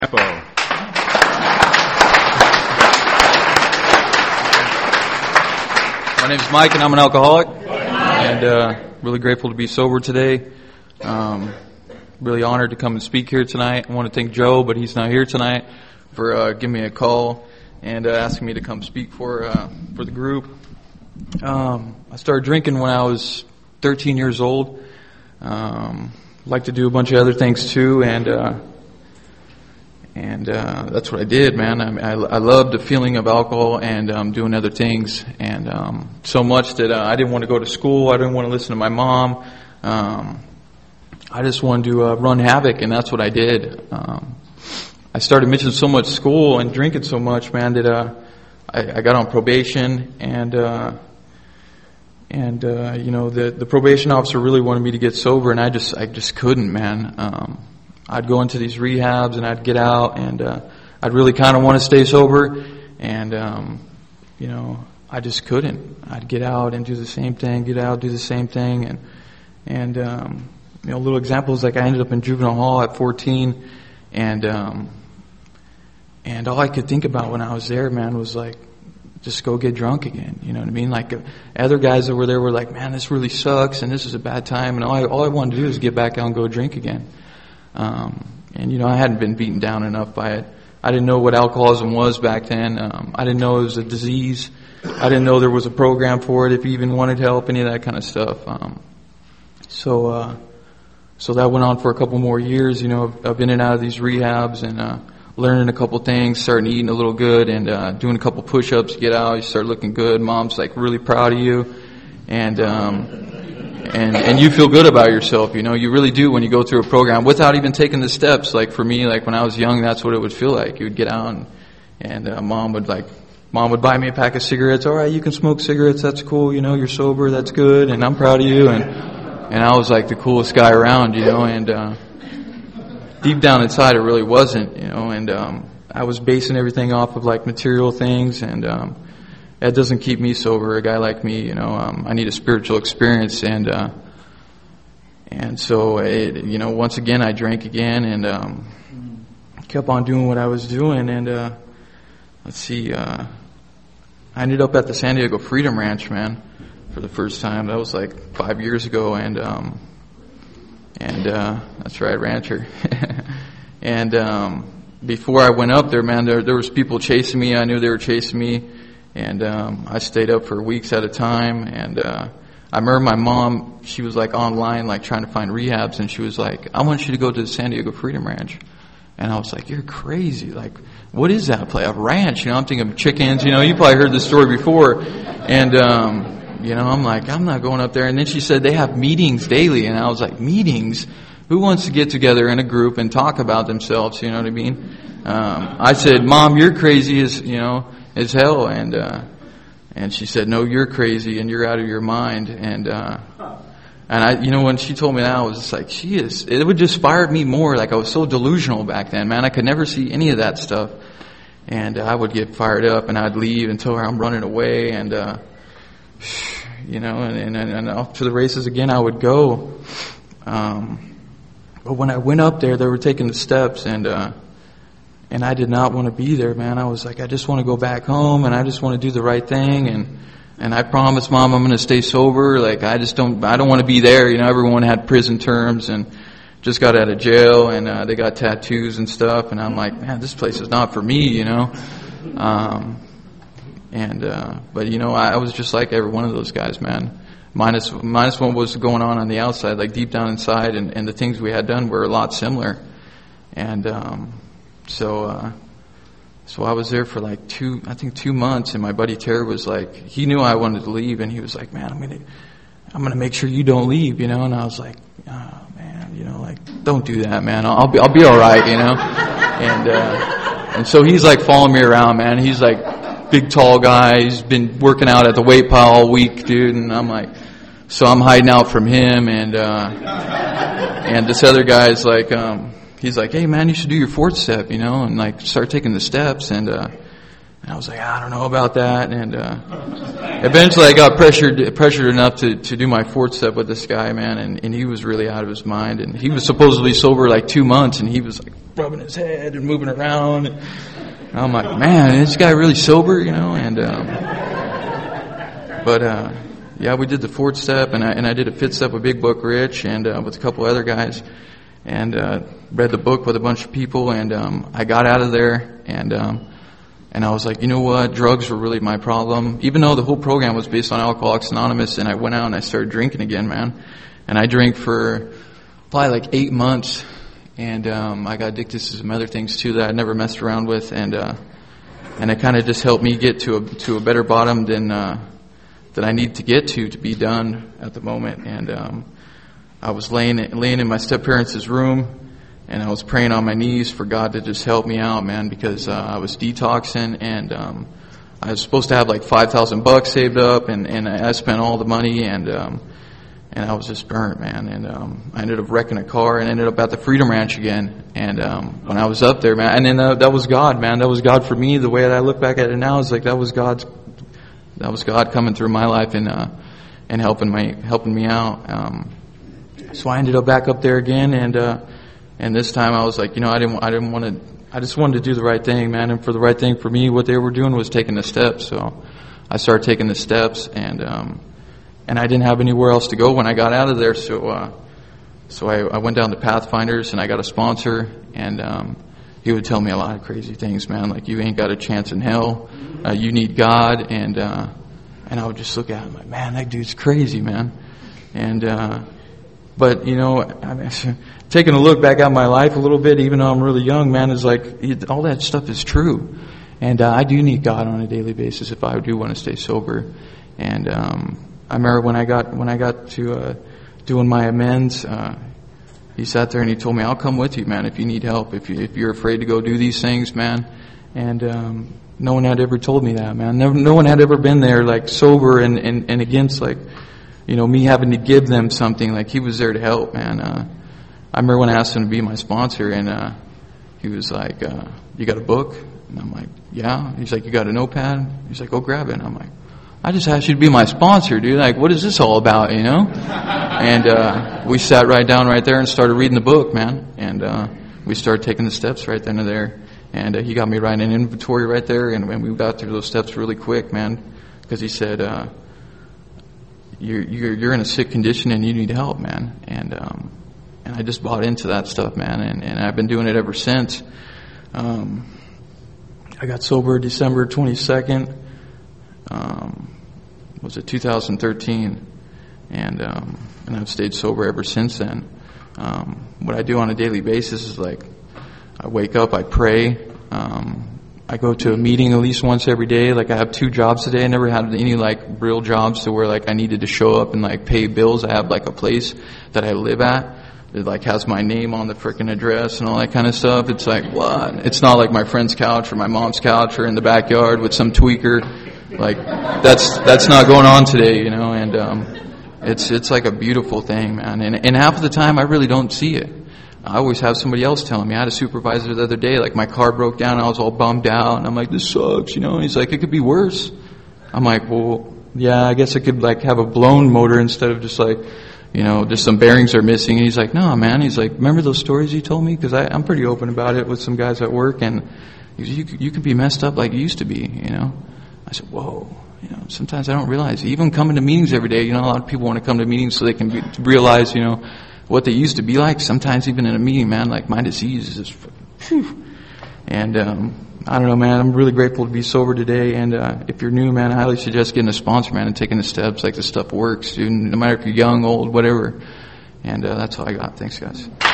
My name is Mike, and I'm an alcoholic, and really grateful to be sober today. Really honored to come and speak here tonight. I want to thank Joe, but he's not here tonight, for giving me a call and asking me to come speak for the group. I started drinking when I was 13 years old. Like to do a bunch of other things too, and that's what I did, man. I loved the feeling of alcohol and doing other things, and so much that I didn't want to go to school. I didn't want to listen to my mom. I just wanted to run havoc, and that's what I did. I started missing so much school and drinking so much, man, that I got on probation, and the probation officer really wanted me to get sober, and I just couldn't, man. I'd go into these rehabs and I'd get out, and I'd really kind of want to stay sober, and I just couldn't. I'd get out and do the same thing, get out, do the same thing, and little examples, like I ended up in juvenile hall at 14, and all I could think about when I was there, man, was like, just go get drunk again. You know what I mean? Like, other guys that were there were like, man, this really sucks, and this is a bad time, and all I wanted to do is get back out and go drink again. I hadn't been beaten down enough by it. I didn't know what alcoholism was back then. I didn't know it was a disease. I didn't know there was a program for it, if you even wanted help, any of that kind of stuff. So that went on for a couple more years, of in and out of these rehabs, and learning a couple things, starting eating a little good, and doing a couple push-ups to get out. You start looking good. Mom's like really proud of you, and you feel good about yourself. You really do when you go through a program without even taking the steps. Like for me, like when I was young, that's what it would feel like. You would get out, and mom would buy me a pack of cigarettes. All right, you can smoke cigarettes. That's cool. You're sober. That's good, and I'm proud of you. And I was like the coolest guy around, and deep down inside it really wasn't, and I was basing everything off of like material things, and that doesn't keep me sober. A guy like me, I need a spiritual experience, and so once again I drank again, and kept on doing what I was doing, and I ended up at the San Diego Freedom Ranch, man, for the first time. That was like 5 years ago, and that's right, rancher. And before I went up there, man, there was people chasing me. I knew they were chasing me, and I stayed up for weeks at a time. And I remember my mom, she was like online, like trying to find rehabs, and she was like, I want you to go to the San Diego Freedom Ranch. And I was like, you're crazy. Like, what is that place? A ranch? I'm thinking of chickens. You probably heard this story before. And I'm like, I'm not going up there. And then she said they have meetings daily. And I was like, meetings? Who wants to get together in a group and talk about themselves? You know what I mean? I said, Mom, you're crazy as hell. And she said, no, you're crazy and you're out of your mind. And I, when she told me that, I was just like, it would just inspire me more. Like, I was so delusional back then, man. I could never see any of that stuff. And I would get fired up, and I'd leave and tell her I'm running away, and and off to the races again I would go. But when I went up there, they were taking the steps, and I did not want to be there, man. I was like, I just want to go back home, and I just want to do the right thing, and I promised Mom I'm going to stay sober. Like, I don't want to be there. Everyone had prison terms and just got out of jail, and they got tattoos and stuff, and I'm like, man, this place is not for me, But I was just like every one of those guys, man. Minus what was going on the outside, like deep down inside, and the things we had done were a lot similar. And so I was there for like 2 months, and my buddy Terry was like, he knew I wanted to leave, and he was like, man, I'm gonna make sure you don't leave, And I was like, oh man, like, don't do that, man. I'll be all right, And so he's like following me around, man. He's like big, tall guy. He's been working out at the weight pile all week, dude. And I'm like, so I'm hiding out from him. And this other guy's like, he's like, hey man, you should do your fourth step, and like start taking the steps. And And I was like, I don't know about that. And eventually I got pressured enough to do my fourth step with this guy, man. And he was really out of his mind. And he was supposedly sober like 2 months, and he was like rubbing his head and moving around. And I'm like, man, is this guy really sober, you know? And yeah, we did the fourth step, and I did a fifth step with Big Buck Rich and with a couple other guys, and read the book with a bunch of people, and I got out of there, and I was like, you know what, drugs were really my problem. Even though the whole program was based on Alcoholics Anonymous, and I went out and I started drinking again, man. And I drank for probably like 8 months, and I got addicted to some other things too that I never messed around with, and it kind of just helped me get to a better bottom than I need to get to be done at the moment. And I was laying in my step-parents' room, and I was praying on my knees for God to just help me out, man, because I was detoxing, and I was supposed to have like $5,000 saved up, and I spent all the money, and I was just burnt, man. And I ended up wrecking a car and ended up at the Freedom Ranch again. And when I was up there, man, and then that was God, man. That was God for me. The way that I look back at it now is like that was God coming through my life and helping me out. So I ended up back up there again, and this time I was like, you know, I didn't want to. I just wanted to do the right thing, man. And for the right thing for me, what they were doing was taking the steps. So I started taking the steps, and I didn't have anywhere else to go when I got out of there. So I went down to Pathfinders, and I got a sponsor, and he would tell me a lot of crazy things, man. Like, you ain't got a chance in hell. You need God, and I would just look at him like, man, that dude's crazy, man. And but you know, I mean, taking a look back at my life a little bit, even though I'm really young, man, is like all that stuff is true, and I do need God on a daily basis if I do want to stay sober. And I remember when I got to doing my amends, he sat there and he told me, "I'll come with you, man, if you need help, if you're afraid to go do these things, man." And no one had ever told me that, man. No one had ever been there like sober and against, like, you know, me having to give them something. Like, he was there to help, man. I remember when I asked him to be my sponsor, and he was like, "You got a book?" And I'm like, "Yeah." He's like, "You got a notepad?" He's like, "Go grab it." And I'm like, "I just asked you to be my sponsor, dude. Like, what is this all about, you know?" And we sat right down right there and started reading the book, man. And we started taking the steps right then and there. And he got me writing an inventory right there, and we got through those steps really quick, man. Because he said, you're in a sick condition and you need help, man. And I just bought into that stuff, man. And I've been doing it ever since. I got sober December 22nd. Was it 2013? And I've stayed sober ever since then. What I do on a daily basis is, like, I wake up, I pray, I go to a meeting at least once every day. Like, I have 2 jobs today. I never had any, like, real jobs to where, like, I needed to show up and, like, pay bills. I have, like, a place that I live at. It, like, has my name on the frickin' address and all that kind of stuff. It's like, what? It's not like my friend's couch or my mom's couch or in the backyard with some tweaker. Like, that's not going on today, you know. And it's like a beautiful thing, man. And half of the time I really don't see it. I always have somebody else telling me. I had a supervisor the other day, like, my car broke down, I was all bummed out, and I'm like, this sucks, you know. And he's like, it could be worse. I'm like, well, yeah, I guess I could, like, have a blown motor instead of just, like, you know, just some bearings are missing. And he's like, no, man. He's like, remember those stories you told me? Because I'm pretty open about it with some guys at work, and you can be messed up like you used to be, you know. I said, whoa. You know, sometimes I don't realize. Even coming to meetings every day, you know, a lot of people want to come to meetings so they can realize, you know, what they used to be like. Sometimes even in a meeting, man, like, my disease is just, whew. And I don't know, man, I'm really grateful to be sober today. And if you're new, man, I highly suggest getting a sponsor, man, and taking the steps. Like, this stuff works, dude, no matter if you're young, old, whatever. And that's all I got. Thanks, guys.